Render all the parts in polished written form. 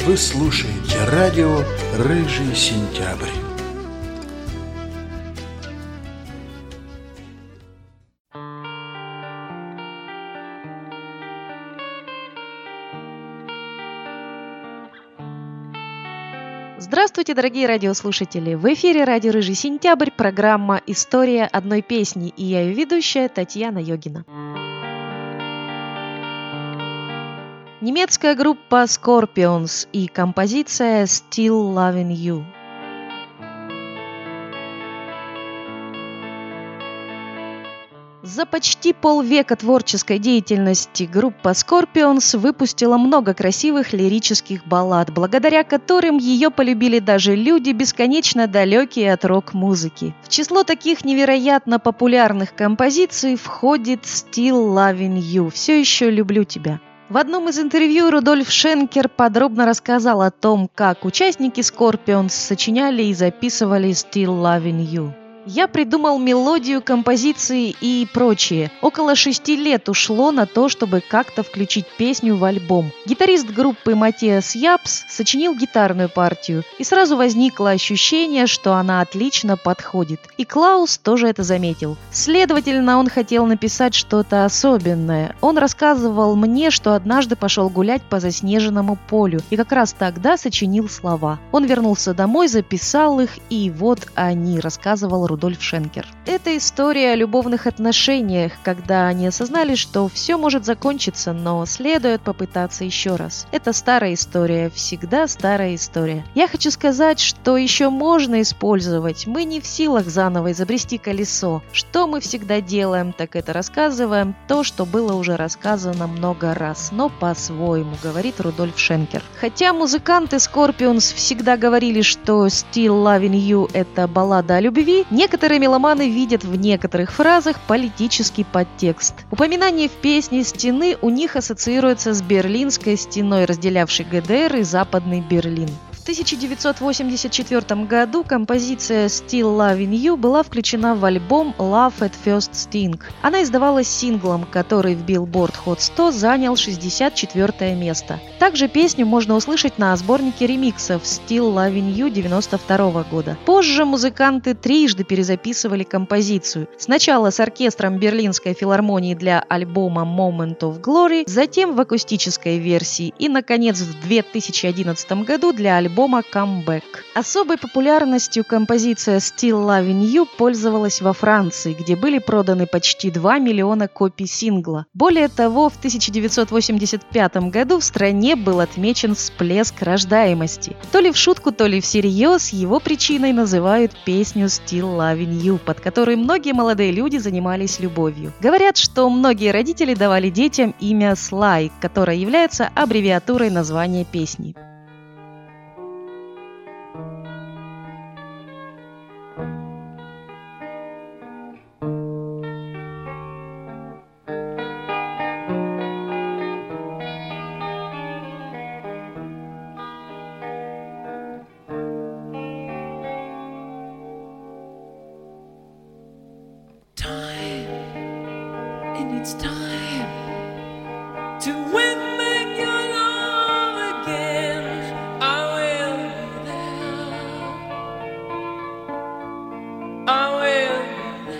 Вы слушаете радио «Рыжий сентябрь». Здравствуйте, дорогие радиослушатели! В эфире радио «Рыжий сентябрь», программа «История одной песни», и я ее ведущая Татьяна Йогина. Немецкая группа Scorpions и композиция «Still Loving You». За почти полвека творческой деятельности группа Scorpions выпустила много красивых лирических баллад, благодаря которым ее полюбили даже люди, бесконечно далекие от рок-музыки. В число таких невероятно популярных композиций входит «Still Loving You» – «Все еще люблю тебя». В одном из интервью Рудольф Шенкер подробно рассказал о том, как участники Scorpions сочиняли и записывали «Still Loving You». Я придумал мелодию, композиции и прочее. Около 6 лет ушло на то, чтобы как-то включить песню в альбом. Гитарист группы Матиас Япс сочинил гитарную партию, и сразу возникло ощущение, что она отлично подходит. И Клаус тоже это заметил. Следовательно, он хотел написать что-то особенное. Он рассказывал мне, что однажды пошел гулять по заснеженному полю, и как раз тогда сочинил слова. Он вернулся домой, записал их, и вот они, рассказывал Рудольф Шенкер. Это история о любовных отношениях, когда они осознали, что все может закончиться, но следует попытаться еще раз. Это старая история, всегда старая история. Я хочу сказать, что еще можно использовать. Мы не в силах заново изобрести колесо. Что мы всегда делаем, так это рассказываем то, что было уже рассказано много раз, но по-своему, говорит Рудольф Шенкер. Хотя музыканты Scorpions всегда говорили, что «Still Loving You» — это баллада о любви, некоторые меломаны видят в некоторых фразах политический подтекст. Упоминание в песне стены у них ассоциируется с Берлинской стеной, разделявшей ГДР и Западный Берлин. В 1984 году композиция «Still Loving You» была включена в альбом «Love at First Sting». Она издавалась синглом, который в Billboard Hot 100 занял 64 место. Также песню можно услышать на сборнике ремиксов «Still Loving You» 1992 года. Позже музыканты трижды перезаписывали композицию. Сначала с оркестром Берлинской филармонии для альбома «Moment of Glory», затем в акустической версии и, наконец, в 2011 году для альбома «Comeback». Особой популярностью композиция «Still Loving You» пользовалась во Франции, где были проданы почти 2 миллиона копий сингла. Более того, в 1985 году в стране был отмечен всплеск рождаемости. То ли в шутку, то ли всерьез его причиной называют песню «Still Loving You», под которой многие молодые люди занимались любовью. Говорят, что многие родители давали детям имя Слай, которое является аббревиатурой названия песни. It's time to win back your love again. I will be there. I will be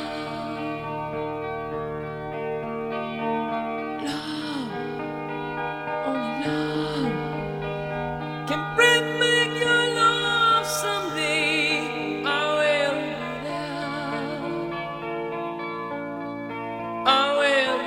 there. Love, only love can bring back your love someday. I will be there. I will.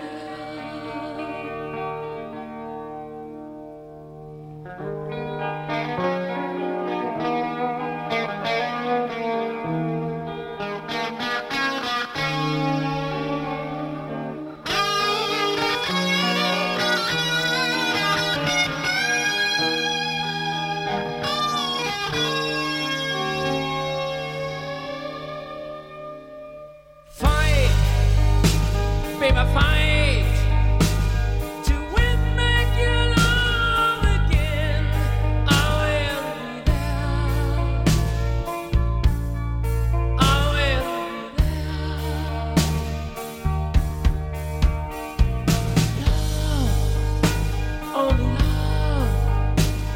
Fight, baby, fight to win back your love again. I will be there. I will be there. Love, only love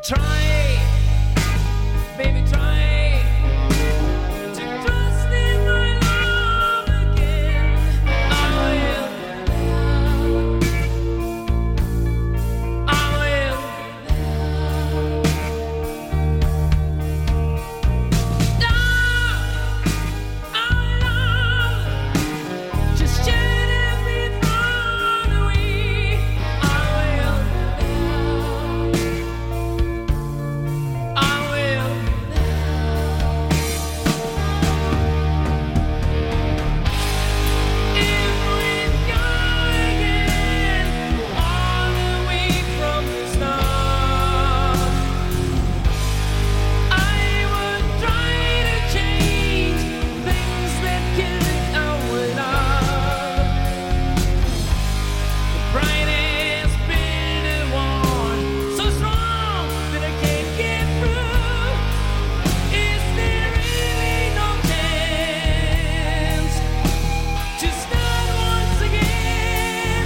Try, baby, try to trust in my love again. I will, I will. Just shed every thought away. I will, I will. If we go again, all the way from the start, I would try to change things that killed our love. The brightest bitter one, so strong that I can't get through. Is there really no chance to start once again?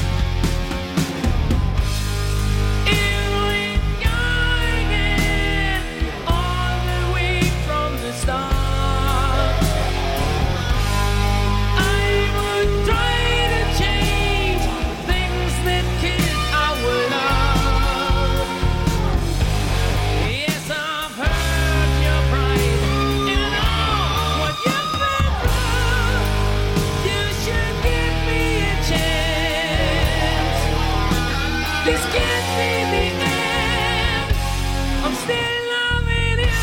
If we go again, all the way from the start, I would try to change things that killed our love. Yes, I've heard your pride, and I know what you've been through. You should give me a chance. This can't be the end. I'm still loving you.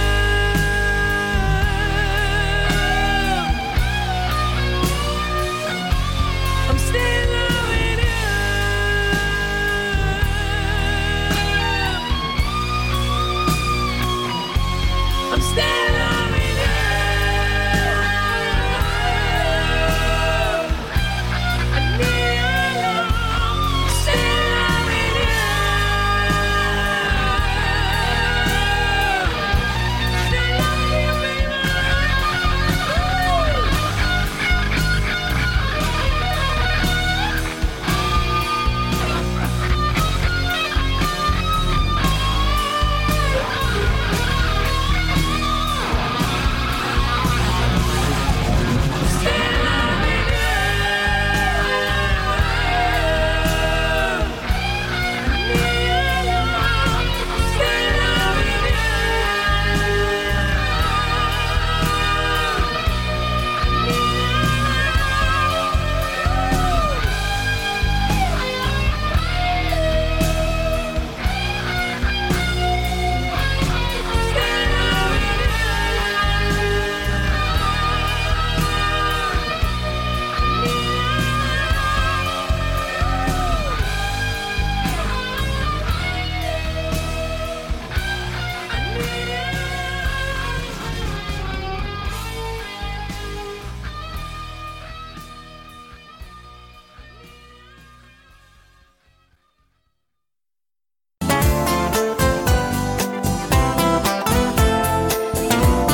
I'm still loving you. I'm still loving you. I need your love. Still loving you. Still loving you, baby.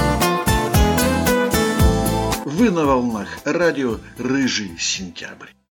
Вы на волнах радио «Рыжий сентябрь».